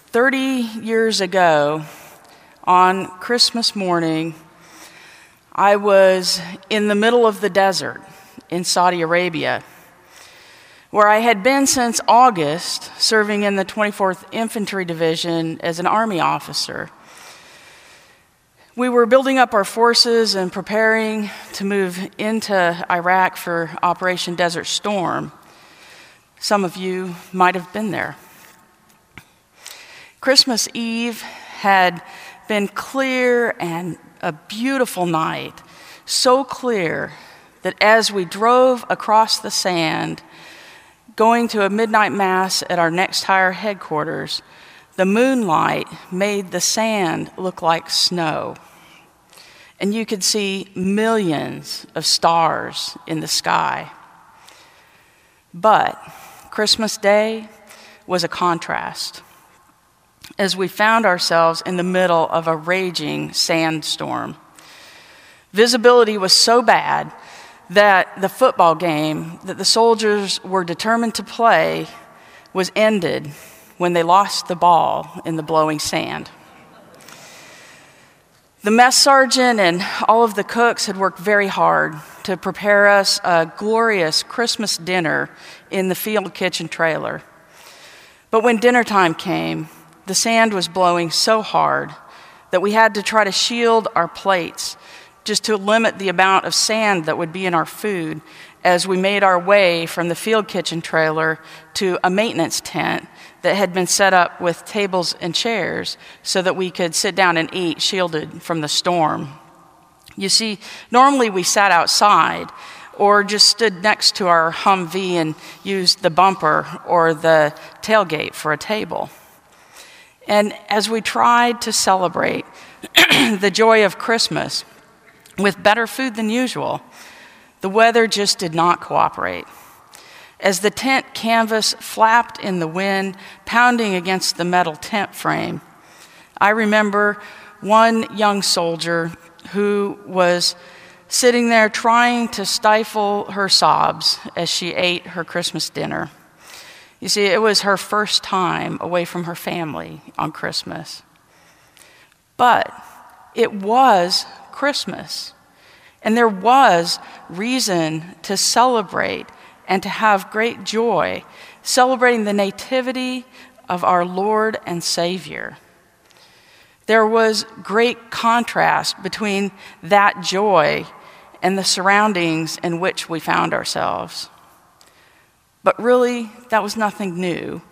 30 years ago, on Christmas morning, I was in the middle of the desert in Saudi Arabia, where I had been since August, serving in the 24th Infantry Division as an Army officer. We were building up our forces and preparing to move into Iraq for Operation Desert Storm. Some of you might have been there. Christmas Eve had been clear and a beautiful night, so clear that as we drove across the sand, going to a midnight mass at our next higher headquarters, the moonlight made the sand look like snow. And you could see millions of stars in the sky. But Christmas Day was a contrast, as we found ourselves in the middle of a raging sandstorm. Visibility was so bad that the football game that the soldiers were determined to play was ended when they lost the ball in the blowing sand. The mess sergeant and all of the cooks had worked very hard to prepare us a glorious Christmas dinner in the field kitchen trailer. But when dinner time came, the sand was blowing so hard that we had to try to shield our plates just to limit the amount of sand that would be in our food as we made our way from the field kitchen trailer to a maintenance tent that had been set up with tables and chairs so that we could sit down and eat shielded from the storm. You see, normally we sat outside or just stood next to our Humvee and used the bumper or the tailgate for a table. And as we tried to celebrate the joy of Christmas with better food than usual, the weather just did not cooperate. As the tent canvas flapped in the wind, pounding against the metal tent frame, I remember one young soldier who was sitting there trying to stifle her sobs as she ate her Christmas dinner. You see, it was her first time away from her family on Christmas. But it was Christmas, and there was reason to celebrate and to have great joy, celebrating the nativity of our Lord and Savior. There was great contrast between that joy and the surroundings in which we found ourselves. But really, that was nothing new.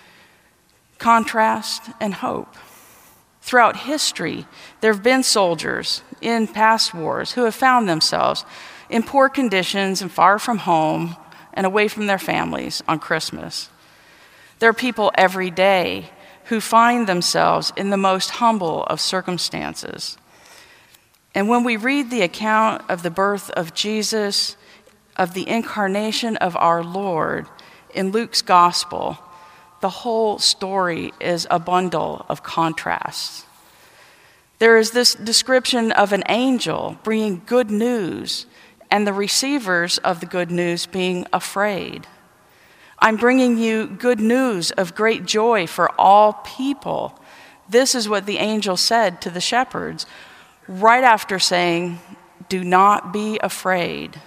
Contrast and hope. Throughout history, there have been soldiers in past wars who have found themselves in poor conditions and far from home and away from their families on Christmas. There are people every day who find themselves in the most humble of circumstances. And when we read the account of the birth of Jesus, of the incarnation of our Lord in Luke's gospel, the whole story is a bundle of contrasts. There is this description of an angel bringing good news and the receivers of the good news being afraid. I'm bringing you good news of great joy for all people. This is what the angel said to the shepherds, right after saying, "Do not be afraid."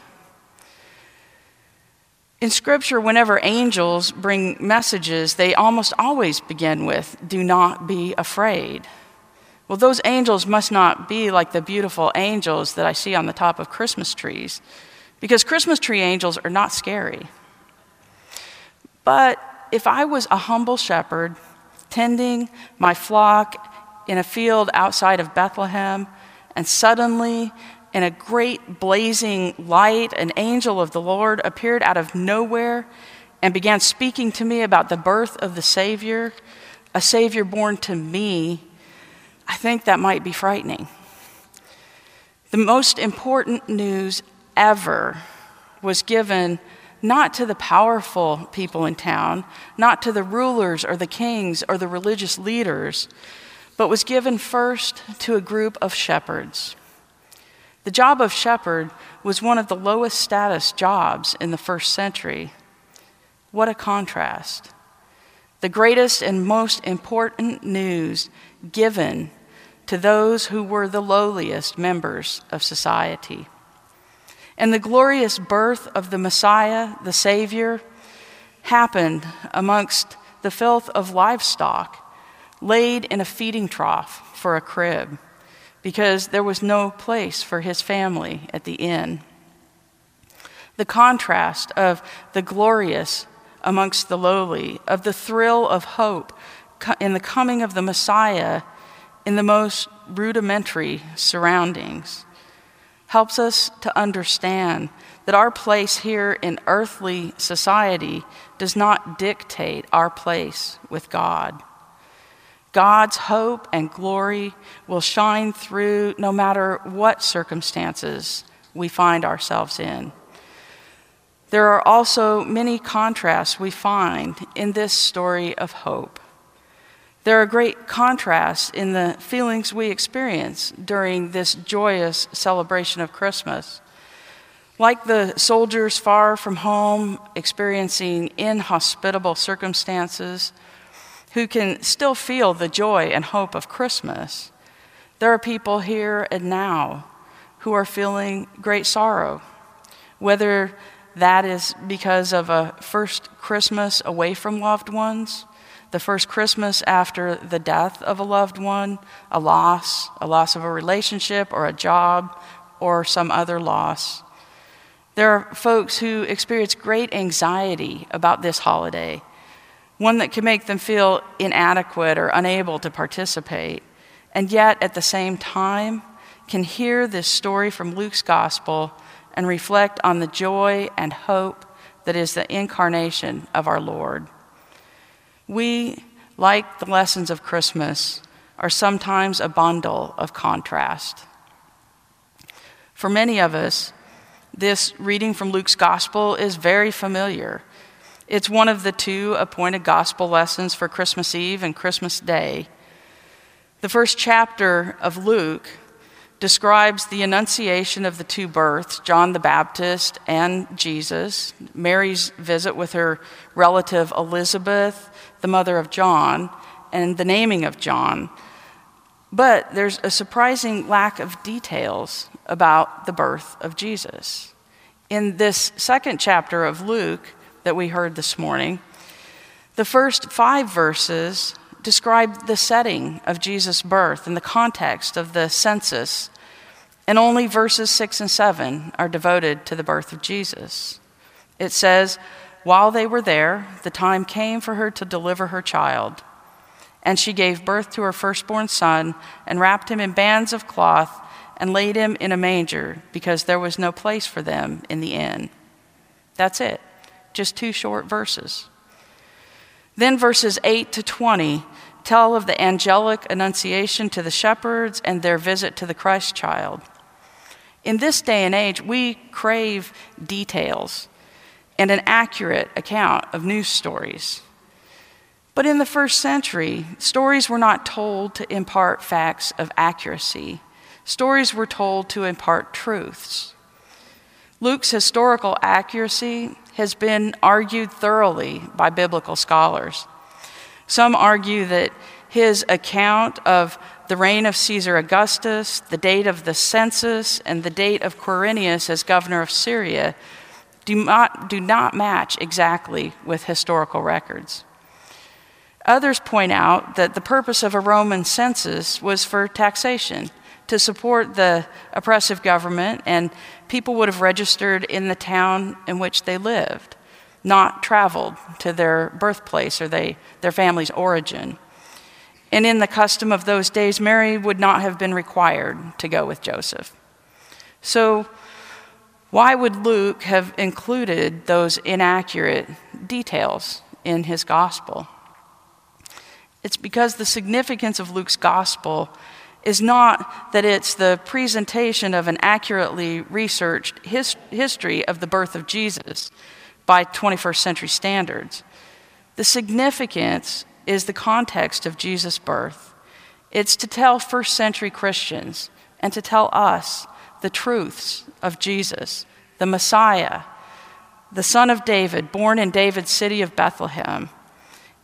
In Scripture, whenever angels bring messages, they almost always begin with, "Do not be afraid." Well, those angels must not be like the beautiful angels that I see on the top of Christmas trees, because Christmas tree angels are not scary. But if I was a humble shepherd tending my flock in a field outside of Bethlehem, and suddenly in a great blazing light, an angel of the Lord appeared out of nowhere and began speaking to me about the birth of the Savior, a Savior born to me, I think that might be frightening. The most important news ever was given not to the powerful people in town, not to the rulers or the kings or the religious leaders, but was given first to a group of shepherds. The job of shepherd was one of the lowest status jobs in the first century. What a contrast. the greatest and most important news given to those who were the lowliest members of society. And the glorious birth of the Messiah, the Savior, happened amongst the filth of livestock, laid in a feeding trough for a crib, because there was no place for his family at the inn. The contrast of the glorious amongst the lowly, of the thrill of hope in the coming of the Messiah in the most rudimentary surroundings, helps us to understand that our place here in earthly society does not dictate our place with God. God's hope and glory will shine through no matter what circumstances we find ourselves in. There are also many contrasts we find in this story of hope. There are great contrasts in the feelings we experience during this joyous celebration of Christmas. Like the soldiers far from home, experiencing inhospitable circumstances, who can still feel the joy and hope of Christmas, there are people here and now who are feeling great sorrow, whether that is because of a first Christmas away from loved ones, the first Christmas after the death of a loved one, a loss of a relationship or a job, or some other loss. There are folks who experience great anxiety about this holiday, one that can make them feel inadequate or unable to participate, and yet at the same time can hear this story from Luke's gospel and reflect on the joy and hope that is the incarnation of our Lord. We, like the lessons of Christmas, are sometimes a bundle of contrast. For many of us, this reading from Luke's gospel is very familiar. It's one of the two appointed gospel lessons for Christmas Eve and Christmas Day. The first chapter of Luke describes the annunciation of the two births, John the Baptist and Jesus, Mary's visit with her relative Elizabeth, the mother of John, and the naming of John. But there's a surprising lack of details about the birth of Jesus. In this second chapter of Luke that we heard this morning, the first 5 verses describe the setting of Jesus' birth and the context of the census, and only verses 6 and 7 are devoted to the birth of Jesus. It says, "While they were there, the time came for her to deliver her child. And she gave birth to her firstborn son and wrapped him in bands of cloth and laid him in a manger because there was no place for them in the inn." That's it, just 2 short verses. Then verses 8 to 20 tell of the angelic annunciation to the shepherds and their visit to the Christ child. In this day and age, we crave details and an accurate account of news stories. But in the first century, stories were not told to impart facts of accuracy. Stories were told to impart truths. Luke's historical accuracy has been argued thoroughly by biblical scholars. Some argue that his account of the reign of Caesar Augustus, the date of the census, and the date of Quirinius as governor of Syria do not match exactly with historical records. Others point out that the purpose of a Roman census was for taxation, to support the oppressive government, and people would have registered in the town in which they lived, not traveled to their birthplace or their family's origin. And in the custom of those days, Mary would not have been required to go with Joseph. So why would Luke have included those inaccurate details in his gospel? It's because the significance of Luke's gospel is not that it's the presentation of an accurately researched history of the birth of Jesus by 21st century standards. The significance is the context of Jesus' birth. It's to tell first century Christians and to tell us the truths of Jesus, the Messiah, the son of David, born in David's city of Bethlehem,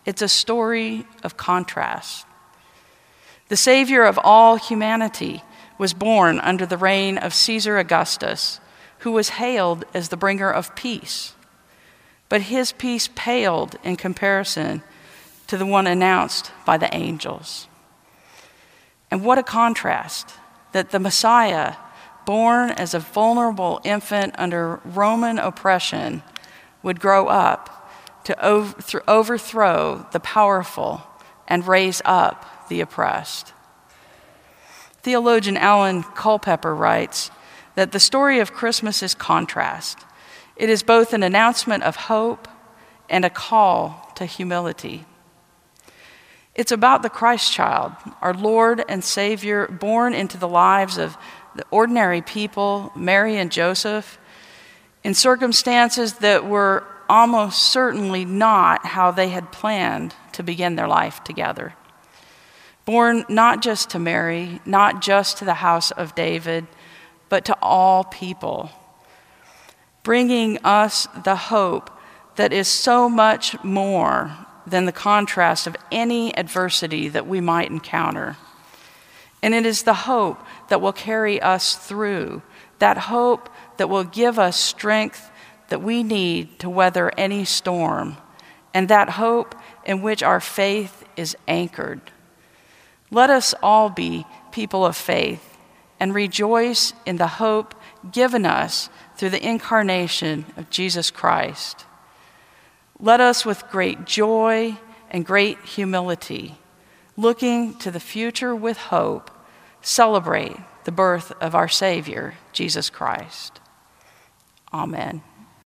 It's a story of contrast. The Savior of all humanity was born under the reign of Caesar Augustus, who was hailed as the bringer of peace. But his peace paled in comparison to the one announced by the angels. And what a contrast that the Messiah, born as a vulnerable infant under Roman oppression, would grow up to overthrow the powerful and raise up the oppressed. Theologian Alan Culpepper writes that the story of Christmas is contrast. It is both an announcement of hope and a call to humility. It's about the Christ child, our Lord and Savior, born into the lives of the ordinary people, Mary and Joseph, in circumstances that were almost certainly not how they had planned to begin their life together. Born not just to Mary, not just to the house of David, but to all people, bringing us the hope that is so much more than the contrast of any adversity that we might encounter. And it is the hope that will carry us through, that hope that will give us strength that we need to weather any storm, and that hope in which our faith is anchored. Let us all be people of faith and rejoice in the hope given us through the incarnation of Jesus Christ. Let us, with great joy and great humility, looking to the future with hope, celebrate the birth of our Savior, Jesus Christ. Amen.